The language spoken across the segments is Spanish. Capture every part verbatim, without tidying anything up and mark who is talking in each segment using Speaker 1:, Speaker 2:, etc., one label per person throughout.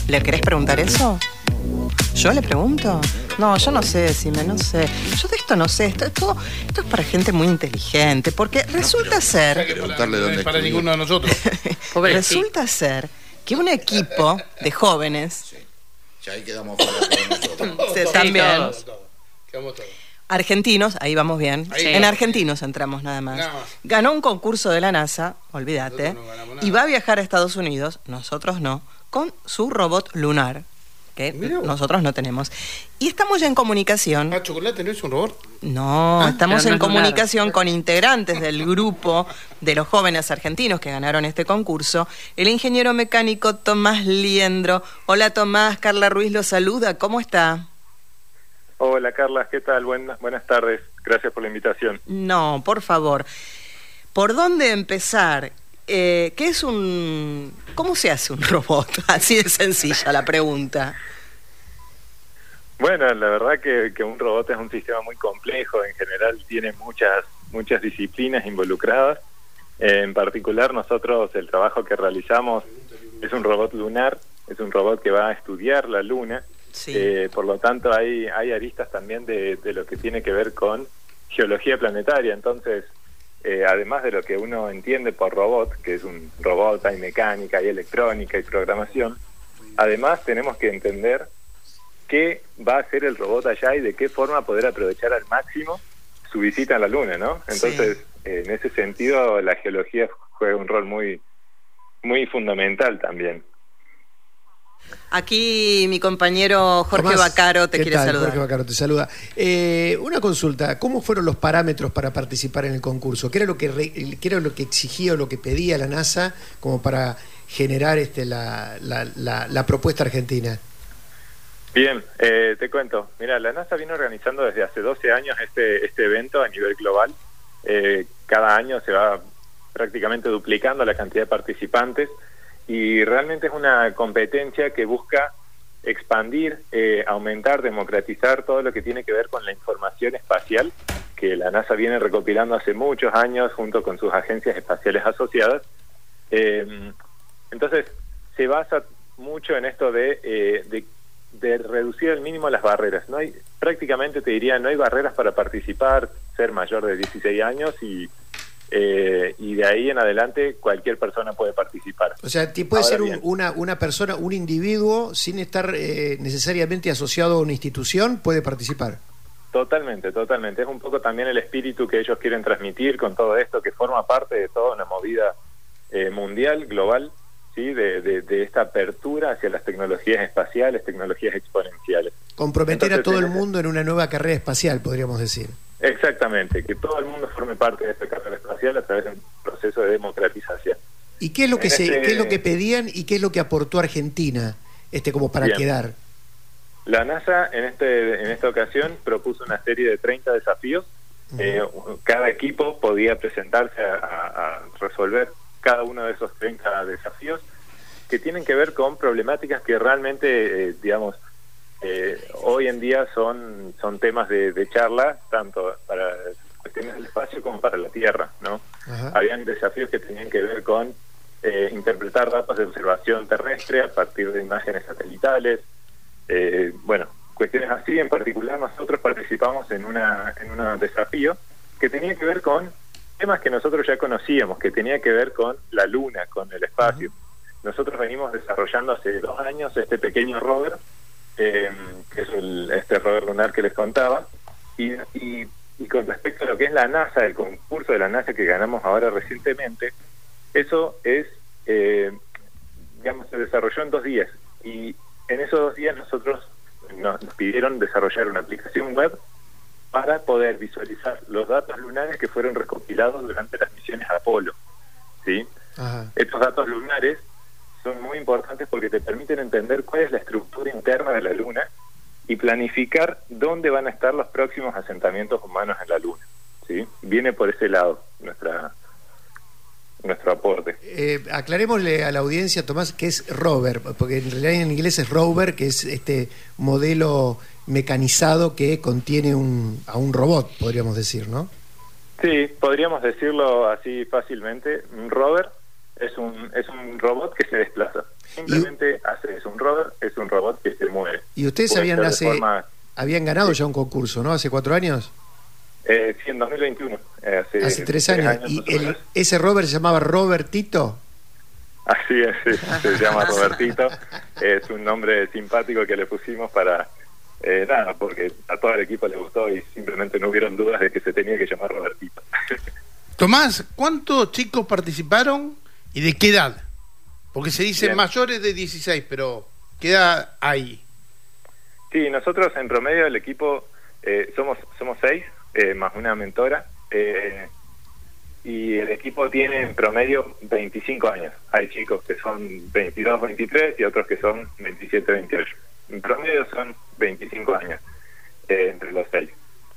Speaker 1: ¿Le querés preguntar eso? ¿Yo le pregunto? No, yo no sé, decime, no sé. Yo de esto no sé, esto, esto, esto es para gente muy inteligente, porque resulta ser...
Speaker 2: O sea que preguntarle dónde para ninguno de nosotros.
Speaker 1: Resulta ser que un equipo de jóvenes...
Speaker 3: Sí. Ya ahí quedamos fuera todos nosotros.
Speaker 1: Sí, también.
Speaker 2: Todos, todos. Quedamos todos.
Speaker 1: Argentinos, ahí vamos bien.
Speaker 2: Ahí
Speaker 1: en
Speaker 2: va.
Speaker 1: argentinos entramos nada más.
Speaker 2: Nada más.
Speaker 1: Ganó un concurso de la NASA, olvídate,
Speaker 2: Nosotros no ganamos nada.
Speaker 1: y va a viajar a Estados Unidos, nosotros no, con su robot lunar, que
Speaker 2: Mirá vos.
Speaker 1: nosotros no tenemos. Y estamos ya en comunicación.
Speaker 2: Ah, Chocolate no es un robot.
Speaker 1: No,
Speaker 2: Ah,
Speaker 1: estamos
Speaker 4: pero no
Speaker 1: en
Speaker 4: es lunar.
Speaker 1: comunicación con integrantes del grupo de los jóvenes argentinos que ganaron este concurso. El ingeniero mecánico Tomás Liendro. Hola Tomás, Carla Ruiz lo saluda. ¿Cómo está?
Speaker 5: Hola Carla, ¿qué tal? Buenas, buenas tardes, gracias por la invitación.
Speaker 1: No, por favor. ¿Por dónde empezar? Eh, ¿Qué es un... ¿Cómo se hace un robot? Así de sencilla la pregunta.
Speaker 5: Bueno, la verdad que, que un robot es un sistema muy complejo, en general tiene muchas, muchas disciplinas involucradas. Eh, en particular nosotros el trabajo que realizamos es un robot lunar, es un robot que va a estudiar la luna.
Speaker 1: Sí.
Speaker 5: Eh, por lo tanto hay, hay aristas también de, de lo que tiene que ver con geología planetaria. Entonces, eh, además de lo que uno entiende por robot, que es un robot, hay mecánica, hay electrónica y programación, además tenemos que entender qué va a hacer el robot allá y de qué forma poder aprovechar al máximo su visita a la luna, ¿no? Entonces,
Speaker 1: Sí.
Speaker 5: eh, en ese sentido, la geología juega un rol muy, muy fundamental también.
Speaker 1: Aquí mi compañero Jorge
Speaker 6: Tomás,
Speaker 1: Bacaro te
Speaker 6: ¿qué
Speaker 1: quiere
Speaker 6: tal?
Speaker 1: saludar.
Speaker 6: Jorge Bacaro te saluda. Eh, una consulta, ¿cómo fueron los parámetros para participar en el concurso? ¿Qué era lo que re- qué era lo que exigía o lo que pedía la NASA como para generar este la, la, la, la propuesta argentina?
Speaker 5: Bien, eh, te cuento. Mira, la NASA viene organizando desde hace doce años este, este evento a nivel global. Eh, cada año se va prácticamente duplicando la cantidad de participantes y realmente es una competencia que busca expandir, eh, aumentar, democratizar todo lo que tiene que ver con la información espacial que la NASA viene recopilando hace muchos años junto con sus agencias espaciales asociadas. Eh, entonces, se basa mucho en esto de, eh, de de reducir al mínimo las barreras. No hay, prácticamente te diría, no hay barreras para participar, ser mayor de dieciséis años y eh, y de ahí en adelante cualquier persona puede participar.
Speaker 6: O sea, ti- puede
Speaker 5: Ahora
Speaker 6: ser un-
Speaker 5: bien.
Speaker 6: una, una persona, un individuo, sin estar eh, necesariamente asociado a una institución, puede participar.
Speaker 5: Totalmente, totalmente. Es un poco también el espíritu que ellos quieren transmitir con todo esto, que forma parte de toda una movida eh, mundial, global, ¿sí? De, de, de esta apertura hacia las tecnologías espaciales, tecnologías exponenciales.
Speaker 6: Comprometer
Speaker 5: Entonces,
Speaker 6: a todo
Speaker 5: en
Speaker 6: el
Speaker 5: ese-
Speaker 6: mundo en una nueva carrera espacial, podríamos decir.
Speaker 5: Exactamente, que todo el mundo forme parte de esta carrera espacial a través de un proceso de democratización.
Speaker 6: ¿Y qué es lo que
Speaker 5: En
Speaker 6: se,
Speaker 5: este-
Speaker 6: qué es lo que pedían y qué es lo que aportó Argentina, este como para
Speaker 5: Bien.
Speaker 6: quedar?
Speaker 5: La NASA en este en esta ocasión propuso una serie de treinta desafíos.
Speaker 6: Ujú.
Speaker 5: Eh, cada equipo podía presentarse a, a- a resolver cada uno de esos treinta desafíos que tienen que ver con problemáticas que realmente, eh, digamos, eh, hoy en día son son temas de, de charla, tanto para cuestiones del espacio como para la Tierra, ¿no?
Speaker 6: Ajá.
Speaker 5: Habían desafíos que tenían que ver con eh, interpretar datos de observación terrestre a partir de imágenes satelitales. Eh, bueno, cuestiones así. En particular nosotros participamos en una en un desafío que tenía que ver con temas que nosotros ya conocíamos, que tenía que ver con la Luna, con el espacio. Nosotros venimos desarrollando hace dos años este pequeño rover, eh, que es el, este rover lunar que les contaba, y, y, y con respecto a lo que es la NASA, el concurso de la NASA que ganamos ahora recientemente, eso es, eh, digamos, se desarrolló en dos días, y en esos dos días nosotros nos, nos pidieron desarrollar una aplicación web para poder visualizar los datos lunares que fueron recopilados durante las misiones Apolo, ¿sí?
Speaker 6: Ajá.
Speaker 5: Estos datos lunares son muy importantes porque te permiten entender cuál es la estructura interna de la Luna y planificar dónde van a estar los próximos asentamientos humanos en la Luna, ¿sí? Viene por ese lado nuestra nuestro aporte.
Speaker 6: Eh, aclarémosle a la audiencia, Tomás, que es rover, porque en realidad en inglés es rover, que es este modelo mecanizado que contiene un, a un robot, podríamos decir, ¿no?
Speaker 5: Sí, podríamos decirlo así fácilmente. Un rover es un es un robot que se desplaza. Simplemente hace eso. Un rover es un robot que se mueve.
Speaker 6: Y ustedes
Speaker 5: Puede
Speaker 6: habían
Speaker 5: ser de
Speaker 6: hace,
Speaker 5: forma-
Speaker 6: habían ganado
Speaker 5: Sí.
Speaker 6: ya un concurso, ¿no? Hace cuatro años.
Speaker 5: Eh, sí, en dos mil veintiuno. eh, hace,
Speaker 6: Hace tres años. ¿Y
Speaker 5: más o
Speaker 6: el,
Speaker 5: menos.
Speaker 6: ese rover se llamaba Robertito?
Speaker 5: Así es, sí, se llama Robertito. Es un nombre simpático que le pusimos para... Eh, nada, porque a todo el equipo le gustó y simplemente no hubieron dudas de que se tenía que llamar Robertito.
Speaker 2: Tomás, ¿cuántos chicos participaron y de qué edad? Porque se dicen
Speaker 5: Bien.
Speaker 2: mayores de dieciséis, pero ¿qué edad hay?
Speaker 5: Sí, nosotros en promedio el equipo eh, somos somos seis, eh, más una mentora, eh, y el equipo tiene en promedio veinticinco años. Hay chicos que son veintidós, veintitrés y otros que son veintisiete, veintiocho. En promedio son veinticinco años eh, entre los seis.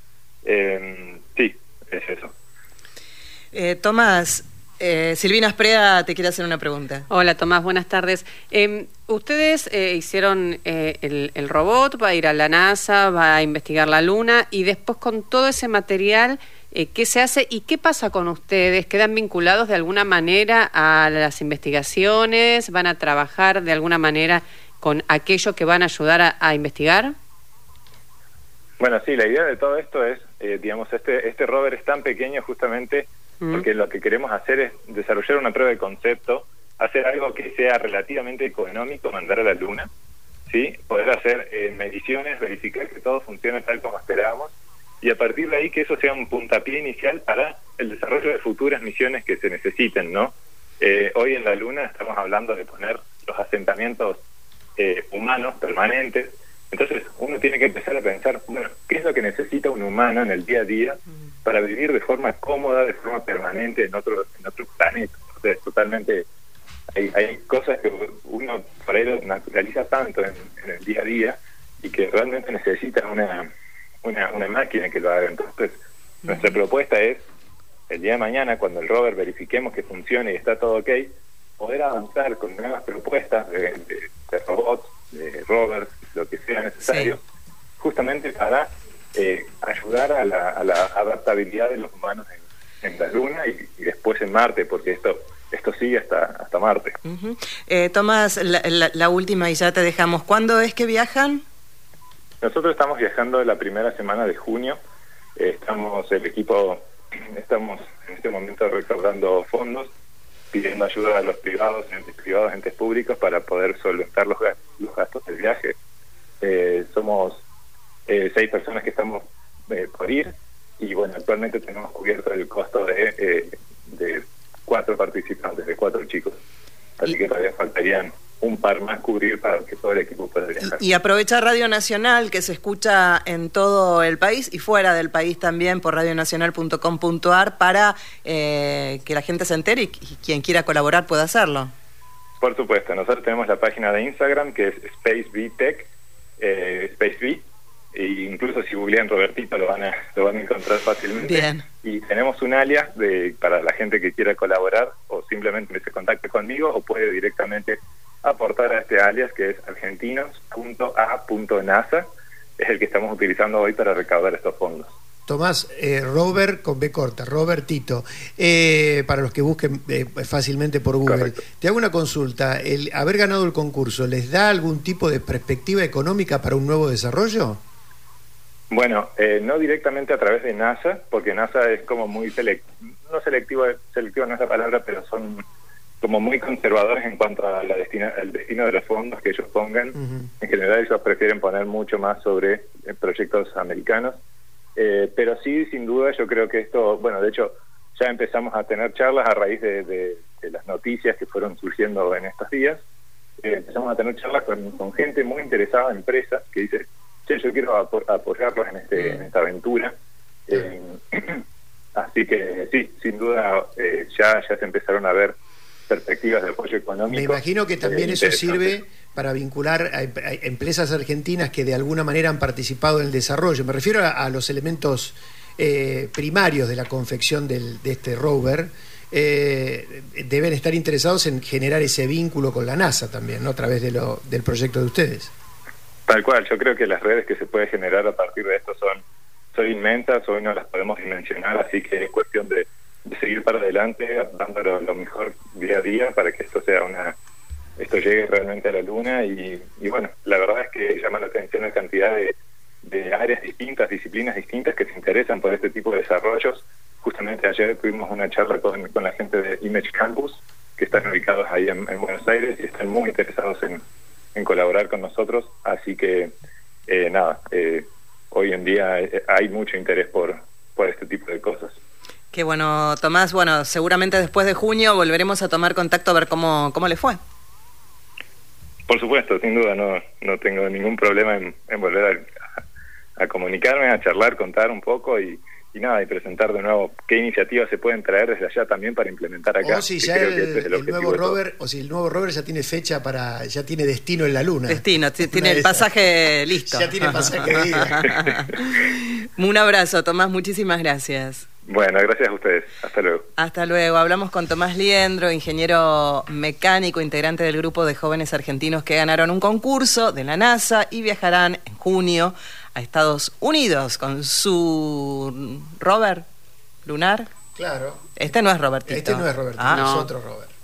Speaker 5: Eh, sí, es eso.
Speaker 1: Eh, Tomás, eh, Silvina Aspreda te quiere hacer una pregunta.
Speaker 4: Hola Tomás, buenas tardes. Eh, ustedes eh, hicieron eh, el, el robot, va a ir a la NASA, va a investigar la Luna y después con todo ese material, eh, ¿qué se hace y qué pasa con ustedes? ¿Quedan vinculados de alguna manera a las investigaciones? ¿Van a trabajar de alguna manera con aquello que van a ayudar a, a investigar?
Speaker 5: Bueno, sí, la idea de todo esto es, eh, digamos, este este rover es tan pequeño justamente
Speaker 4: Mm.
Speaker 5: porque lo que queremos hacer es desarrollar una prueba de concepto, hacer algo que sea relativamente económico, mandar a la Luna, ¿sí? Poder hacer eh, mediciones, verificar que todo funcione tal como esperábamos, y a partir de ahí que eso sea un puntapié inicial para el desarrollo de futuras misiones que se necesiten, ¿no? Eh, hoy en la Luna estamos hablando de poner los asentamientos eh, humanos permanentes. Entonces uno tiene que empezar a pensar, bueno, ¿qué es lo que necesita un humano en el día a día para vivir de forma cómoda, de forma permanente en otro en otro planeta? O sea, es totalmente... Hay, hay cosas que uno por ahí lo naturaliza tanto en, en el día a día y que realmente necesita una, una, una máquina que lo haga. Entonces, nuestra propuesta es, el día de mañana, cuando el rover verifiquemos que funcione y está todo ok, poder avanzar con nuevas propuestas de, de, de robots, de rovers, lo que sea necesario, sí. justamente para eh, ayudar a la, a la adaptabilidad de los humanos en, en la Luna y, y después en Marte, porque esto esto sigue hasta hasta Marte.
Speaker 1: Uh-huh. eh, Tomás, la, la, la última y ya te dejamos. ¿Cuándo es que viajan?
Speaker 5: Nosotros estamos viajando la primera semana de junio. Eh, estamos, el equipo, estamos en este momento recaudando fondos, pidiendo ayuda a los privados, entes privados, entes públicos, para poder solventar los gastos, los gastos del viaje. Eh, somos eh, seis personas que estamos eh, por ir, y bueno, actualmente tenemos cubierto el costo de, eh, de cuatro participantes, de cuatro chicos. Así
Speaker 1: y,
Speaker 5: que todavía faltarían un par más cubrir para que todo el equipo pueda viajar.
Speaker 1: Y, y aprovecha Radio Nacional, que se escucha en todo el país y fuera del país también por radio nacional punto com punto a r, para eh, que la gente se entere y, y quien quiera colaborar pueda hacerlo.
Speaker 5: Por supuesto, nosotros tenemos la página de Instagram que es SpaceVTech, eh, SpaceV, e incluso si googlean Robertito lo van a lo van a encontrar fácilmente.
Speaker 1: Bien.
Speaker 5: Y tenemos un alias de para la gente que quiera colaborar, o simplemente se contacte conmigo, o puede directamente aportar a este alias, que es argentinos punto a punto nasa, es el que estamos utilizando hoy para recaudar estos fondos.
Speaker 6: Tomás, eh, Robert con B corta, Robertito, eh, para los que busquen eh, fácilmente por Google. Correcto. Te hago una consulta, ¿el haber ganado el concurso les da algún tipo de perspectiva económica para un nuevo desarrollo?
Speaker 5: Bueno, eh, no directamente a través de NASA, porque NASA es como muy selectivo, no selectivo, selectivo no es la palabra, pero son como muy conservadores en cuanto a la destina, al destino de los fondos que ellos pongan. Uh-huh. En general ellos prefieren poner mucho más sobre eh, proyectos americanos, eh, pero sí, sin duda, yo creo que esto, bueno, de hecho ya empezamos a tener charlas a raíz de, de, de las noticias que fueron surgiendo en estos días. Eh, empezamos a tener charlas con, con gente muy interesada, empresas, que dice, che, yo quiero apo apoyarlos en, este, en esta aventura. Eh, así que sí, sin duda, eh, ya, ya se empezaron a ver perspectivas de apoyo económico.
Speaker 6: Me imagino que también eh, eso sirve para vincular a, a empresas argentinas que de alguna manera han participado en el desarrollo. Me refiero a, a los elementos eh, primarios de la confección del, de este rover. Eh, deben estar interesados en generar ese vínculo con la NASA también, ¿no? A través de lo, del proyecto de ustedes.
Speaker 5: Tal cual, yo creo que las redes que se puede generar a partir de esto son, son inmensas, hoy no las podemos dimensionar, así que es cuestión de de seguir para adelante, dándolo lo mejor día a día para que esto sea una esto llegue realmente a la Luna y, y bueno, la verdad es que llama la atención la cantidad de, de áreas distintas, disciplinas distintas que se interesan por este tipo de desarrollos. Justamente ayer tuvimos una charla con, con la gente de Image Campus, que están ubicados ahí en, en Buenos Aires y están muy interesados en, en colaborar con nosotros, así que eh, nada, eh, hoy en día hay mucho interés por, por este tipo de cosas.
Speaker 1: Qué bueno, Tomás. Bueno, seguramente después de junio volveremos a tomar contacto a ver cómo, cómo le fue.
Speaker 5: Por supuesto, sin duda, no no tengo ningún problema en, en volver a, a comunicarme, a charlar, contar un poco y, y nada, y presentar de nuevo qué iniciativas se pueden traer desde allá también para implementar acá.
Speaker 6: O si ya el, el, el nuevo rover, o si el nuevo rover ya tiene fecha para, ya tiene destino en la Luna.
Speaker 1: Destino, tiene el pasaje listo.
Speaker 6: Ya tiene pasaje de ida.
Speaker 1: Un abrazo, Tomás, muchísimas gracias.
Speaker 5: Bueno, gracias a ustedes. Hasta luego.
Speaker 1: Hasta luego. Hablamos con Tomás Liendro, ingeniero mecánico, integrante del grupo de jóvenes argentinos que ganaron un concurso de la NASA y viajarán en junio a Estados Unidos con su rover lunar.
Speaker 6: Claro.
Speaker 1: Este no es Robertito.
Speaker 6: Este no es Robertito,
Speaker 1: ah,
Speaker 6: es
Speaker 1: no.
Speaker 6: otro Robert.